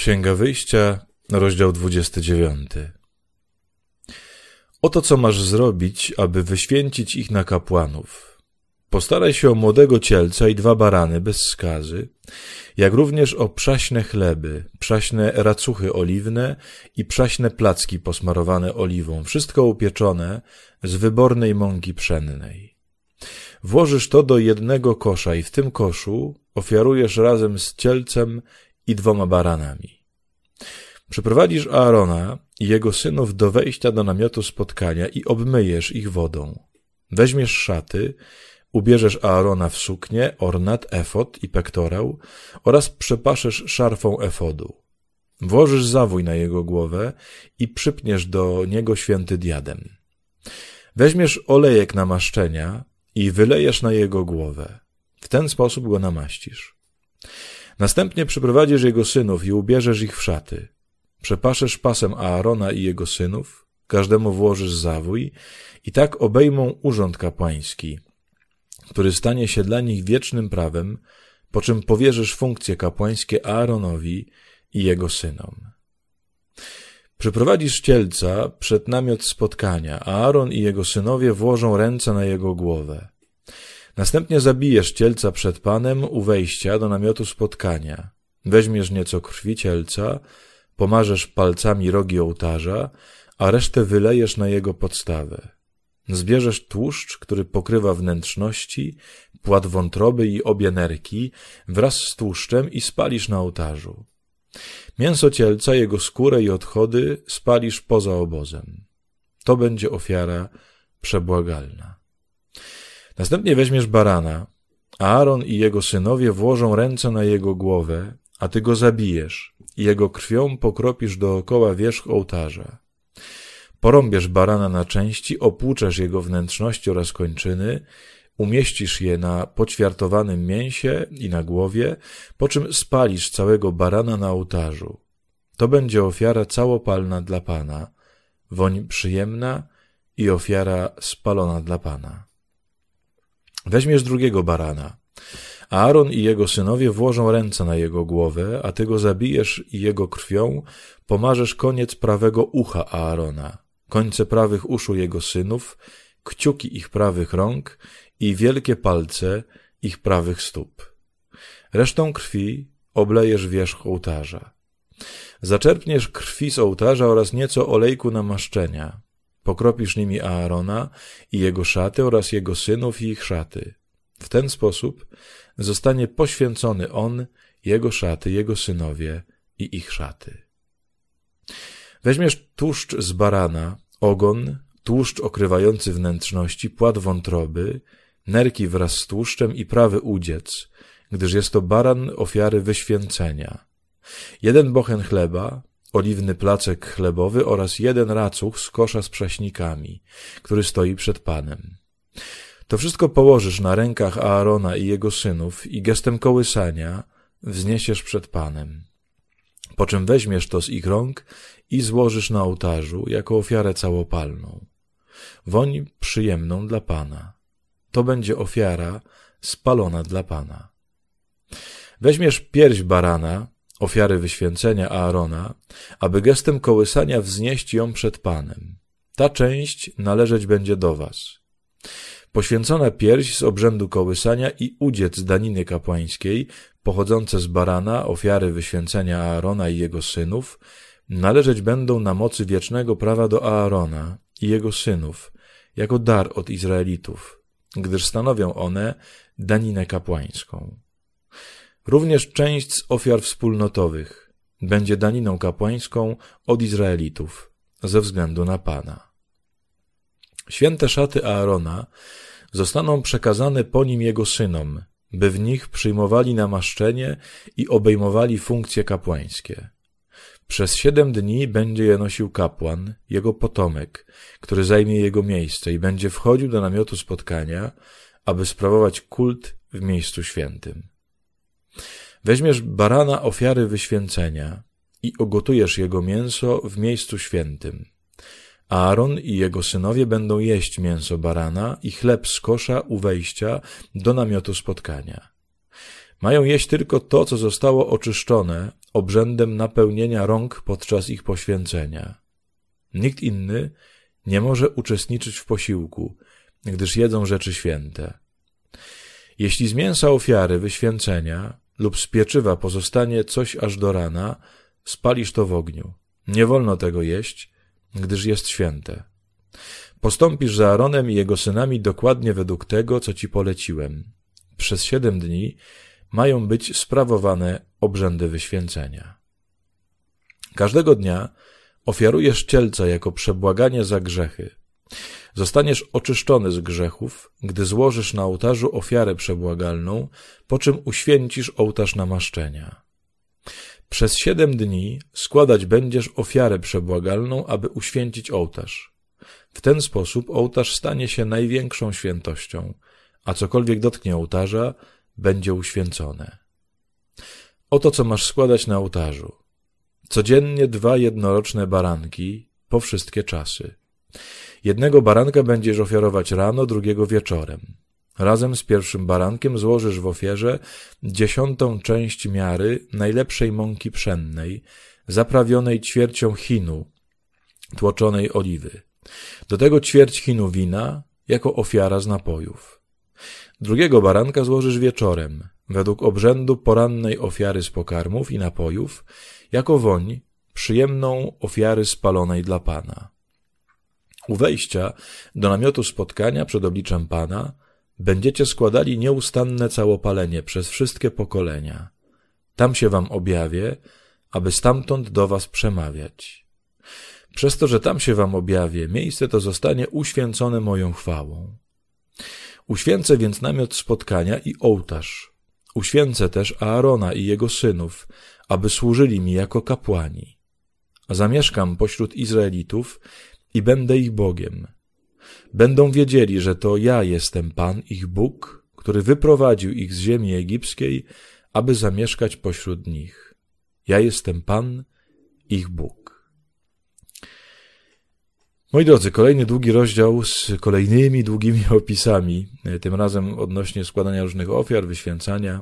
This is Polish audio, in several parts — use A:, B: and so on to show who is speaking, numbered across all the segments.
A: Księga Wyjścia, rozdział 29. Oto co masz zrobić, aby wyświęcić ich na kapłanów. Postaraj się o młodego cielca i 2 barany bez skazy, jak również o przaśne chleby, przaśne racuchy oliwne i przaśne placki posmarowane oliwą, wszystko upieczone z wybornej mąki pszennej. Włożysz to do jednego kosza i w tym koszu ofiarujesz razem z cielcem i 2 baranami. Przyprowadzisz Aarona i jego synów do wejścia do namiotu spotkania i obmyjesz ich wodą. Weźmiesz szaty, ubierzesz Aarona w suknię, ornat, efod i pektorał oraz przepaszesz szarfą efodu. Włożysz zawój na jego głowę i przypniesz do niego święty diadem. Weźmiesz olejek namaszczenia i wylejesz na jego głowę. W ten sposób go namaścisz. Następnie przyprowadzisz jego synów i ubierzesz ich w szaty. Przepaszesz pasem Aarona i jego synów, każdemu włożysz zawój i tak obejmą urząd kapłański, który stanie się dla nich wiecznym prawem, po czym powierzysz funkcje kapłańskie Aaronowi i jego synom. Przyprowadzisz cielca przed namiot spotkania, a Aaron i jego synowie włożą ręce na jego głowę. Następnie zabijesz cielca przed Panem u wejścia do namiotu spotkania. Weźmiesz nieco krwi cielca, pomażesz palcami rogi ołtarza, a resztę wylejesz na jego podstawę. Zbierzesz tłuszcz, który pokrywa wnętrzności, płat wątroby i obie nerki wraz z tłuszczem i spalisz na ołtarzu. Mięso cielca, jego skórę i odchody spalisz poza obozem. To będzie ofiara przebłagalna. Następnie weźmiesz barana, a Aaron i jego synowie włożą ręce na jego głowę, a ty go zabijesz i jego krwią pokropisz dookoła wierzch ołtarza. Porąbiesz barana na części, opłuczesz jego wnętrzności oraz kończyny, umieścisz je na poćwiartowanym mięsie i na głowie, po czym spalisz całego barana na ołtarzu. To będzie ofiara całopalna dla Pana, woń przyjemna i ofiara spalona dla Pana. Weźmiesz drugiego barana, a Aaron i jego synowie włożą ręce na jego głowę, a ty go zabijesz i jego krwią pomażesz koniec prawego ucha Aarona, końce prawych uszu jego synów, kciuki ich prawych rąk i wielkie palce ich prawych stóp. Resztą krwi oblejesz wierzch ołtarza. Zaczerpniesz krwi z ołtarza oraz nieco olejku namaszczenia. Pokropisz nimi Aarona i jego szaty oraz jego synów i ich szaty. W ten sposób zostanie poświęcony on, jego szaty, jego synowie i ich szaty. Weźmiesz tłuszcz z barana, ogon, tłuszcz okrywający wnętrzności, płat wątroby, nerki wraz z tłuszczem i prawy udziec, gdyż jest to baran ofiary wyświęcenia. 1 bochen chleba, oliwny placek chlebowy oraz 1 racuch z kosza z prześnikami, który stoi przed Panem. To wszystko położysz na rękach Aarona i jego synów i gestem kołysania wzniesiesz przed Panem. Po czym weźmiesz to z ich rąk i złożysz na ołtarzu jako ofiarę całopalną. Woń przyjemną dla Pana. To będzie ofiara spalona dla Pana. Weźmiesz pierś barana, ofiary wyświęcenia Aarona, aby gestem kołysania wznieść ją przed Panem. Ta część należeć będzie do was. Poświęcona pierś z obrzędu kołysania i udziec daniny kapłańskiej, pochodzące z barana, ofiary wyświęcenia Aarona i jego synów, należeć będą na mocy wiecznego prawa do Aarona i jego synów, jako dar od Izraelitów, gdyż stanowią one daninę kapłańską. Również część z ofiar wspólnotowych będzie daniną kapłańską od Izraelitów ze względu na Pana. Święte szaty Aarona zostaną przekazane po nim jego synom, by w nich przyjmowali namaszczenie i obejmowali funkcje kapłańskie. Przez 7 dni będzie je nosił kapłan, jego potomek, który zajmie jego miejsce i będzie wchodził do namiotu spotkania, aby sprawować kult w miejscu świętym. Weźmiesz barana ofiary wyświęcenia i ugotujesz jego mięso w miejscu świętym. Aaron i jego synowie będą jeść mięso barana i chleb z kosza u wejścia do namiotu spotkania. Mają jeść tylko to, co zostało oczyszczone obrzędem napełnienia rąk podczas ich poświęcenia. Nikt inny nie może uczestniczyć w posiłku, gdyż jedzą rzeczy święte. Jeśli z mięsa ofiary wyświęcenia lub z pieczywa pozostanie coś aż do rana, spalisz to w ogniu. Nie wolno tego jeść, gdyż jest święte. Postąpisz za Aaronem i jego synami dokładnie według tego, co ci poleciłem. Przez 7 dni mają być sprawowane obrzędy wyświęcenia. Każdego dnia ofiarujesz cielca jako przebłaganie za grzechy. Zostaniesz oczyszczony z grzechów, gdy złożysz na ołtarzu ofiarę przebłagalną, po czym uświęcisz ołtarz namaszczenia. Przez 7 dni składać będziesz ofiarę przebłagalną, aby uświęcić ołtarz. W ten sposób ołtarz stanie się największą świętością, a cokolwiek dotknie ołtarza, będzie uświęcone. Oto co masz składać na ołtarzu. Codziennie 2 jednoroczne baranki po wszystkie czasy. Jednego baranka będziesz ofiarować rano, drugiego wieczorem. Razem z pierwszym barankiem złożysz w ofierze 10. część miary najlepszej mąki pszennej, zaprawionej ćwiercią chinu, tłoczonej oliwy. Do tego ćwierć chinu wina, jako ofiara z napojów. Drugiego baranka złożysz wieczorem, według obrzędu porannej ofiary z pokarmów i napojów, jako woń przyjemną ofiary spalonej dla Pana. U wejścia do namiotu spotkania przed obliczem Pana będziecie składali nieustanne całopalenie przez wszystkie pokolenia. Tam się wam objawię, aby stamtąd do was przemawiać. Przez to, że tam się wam objawię, miejsce to zostanie uświęcone moją chwałą. Uświęcę więc namiot spotkania i ołtarz. Uświęcę też Aarona i jego synów, aby służyli mi jako kapłani. Zamieszkam pośród Izraelitów i będę ich Bogiem. Będą wiedzieli, że to ja jestem Pan, ich Bóg, który wyprowadził ich z ziemi egipskiej, aby zamieszkać pośród nich. Ja jestem Pan, ich Bóg. Moi drodzy, kolejny długi rozdział z kolejnymi długimi opisami, tym razem odnośnie składania różnych ofiar, wyświęcania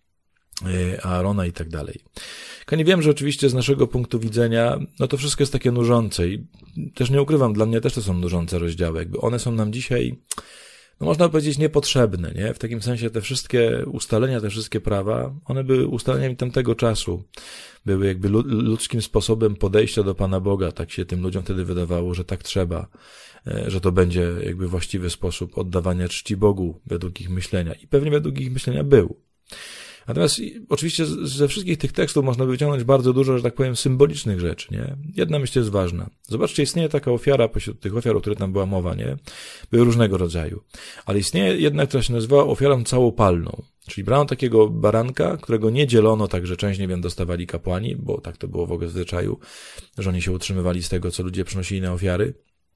A: Aarona i tak dalej. Ja nie wiem, że oczywiście z naszego punktu widzenia, no to wszystko jest takie nużące i też nie ukrywam, dla mnie też to są nużące rozdziały, jakby one są nam dzisiaj, no można powiedzieć, niepotrzebne, nie? W takim sensie te wszystkie ustalenia, te wszystkie prawa, one były ustaleniami tamtego czasu, były jakby ludzkim sposobem podejścia do Pana Boga, tak się tym ludziom wtedy wydawało, że tak trzeba, że to będzie jakby właściwy sposób oddawania czci Bogu według ich myślenia i pewnie według ich myślenia był. Natomiast oczywiście ze wszystkich tych tekstów można by wyciągnąć bardzo dużo, że tak powiem, symbolicznych rzeczy, nie? Jedna myśl jest ważna. Zobaczcie, istnieje taka ofiara, pośród tych ofiar, o których tam była mowa, nie? Były różnego rodzaju. Ale istnieje jedna, która się nazywała ofiarą całopalną. Czyli brano takiego baranka, którego nie dzielono tak, że część, nie wiem, dostawali kapłani, bo tak to było w ogóle w zwyczaju, że oni się utrzymywali z tego, co ludzie przynosili na ofiary.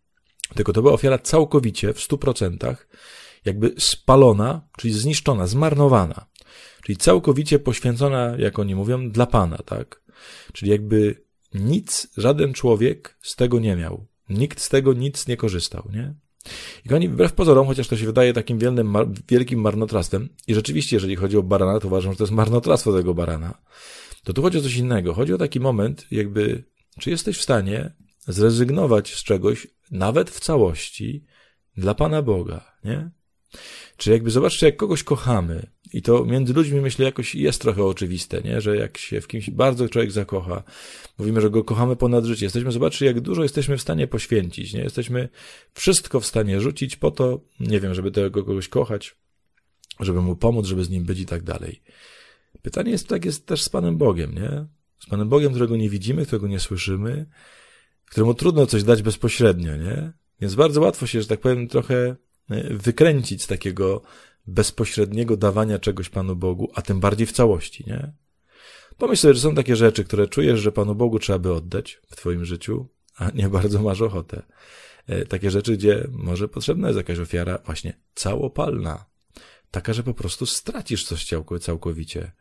A: Tylko to była ofiara całkowicie, w 100%, jakby spalona, czyli zniszczona, zmarnowana. Czyli całkowicie poświęcona, jak oni mówią, dla Pana, tak? Czyli jakby nic, żaden człowiek z tego nie miał. Nikt z tego nic nie korzystał, nie? I oni wbrew pozorom, chociaż to się wydaje takim wielkim marnotrawstwem, i rzeczywiście, jeżeli chodzi o barana, to uważam, że to jest marnotrawstwo tego barana, to tu chodzi o coś innego. Chodzi o taki moment, jakby, czy jesteś w stanie zrezygnować z czegoś, nawet w całości, dla Pana Boga, nie? Czy jakby zobaczcie, jak kogoś kochamy, i to między ludźmi, myślę, jakoś jest trochę oczywiste, nie? Że jak się w kimś bardzo człowiek zakocha, mówimy, że go kochamy ponad życie, zobaczcie, jak dużo jesteśmy w stanie poświęcić, nie? Jesteśmy wszystko w stanie rzucić po to, nie wiem, żeby tego kogoś kochać, żeby mu pomóc, żeby z nim być i tak dalej. Pytanie jest, tak jest też z Panem Bogiem, nie? Z Panem Bogiem, którego nie widzimy, którego nie słyszymy, któremu trudno coś dać bezpośrednio, nie? Więc bardzo łatwo się, że tak powiem, trochę wykręcić z takiego bezpośredniego dawania czegoś Panu Bogu, a tym bardziej w całości, nie? Pomyśl sobie, że są takie rzeczy, które czujesz, że Panu Bogu trzeba by oddać w twoim życiu, a nie bardzo masz ochotę. Takie rzeczy, gdzie może potrzebna jest jakaś ofiara właśnie całopalna. Taka, że po prostu stracisz coś całkowicie,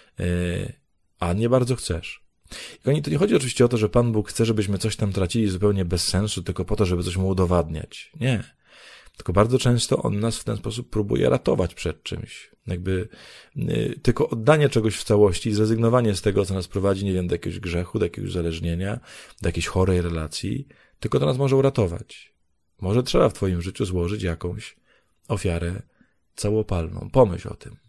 A: a nie bardzo chcesz. I to nie chodzi oczywiście o to, że Pan Bóg chce, żebyśmy coś tam tracili zupełnie bez sensu, tylko po to, żeby coś mu udowadniać. Nie. Tylko bardzo często on nas w ten sposób próbuje ratować przed czymś. Jakby tylko oddanie czegoś w całości, zrezygnowanie z tego, co nas prowadzi, nie wiem, do jakiegoś grzechu, do jakiegoś uzależnienia, do jakiejś chorej relacji, tylko to nas może uratować. Może trzeba w twoim życiu złożyć jakąś ofiarę całopalną. Pomyśl o tym.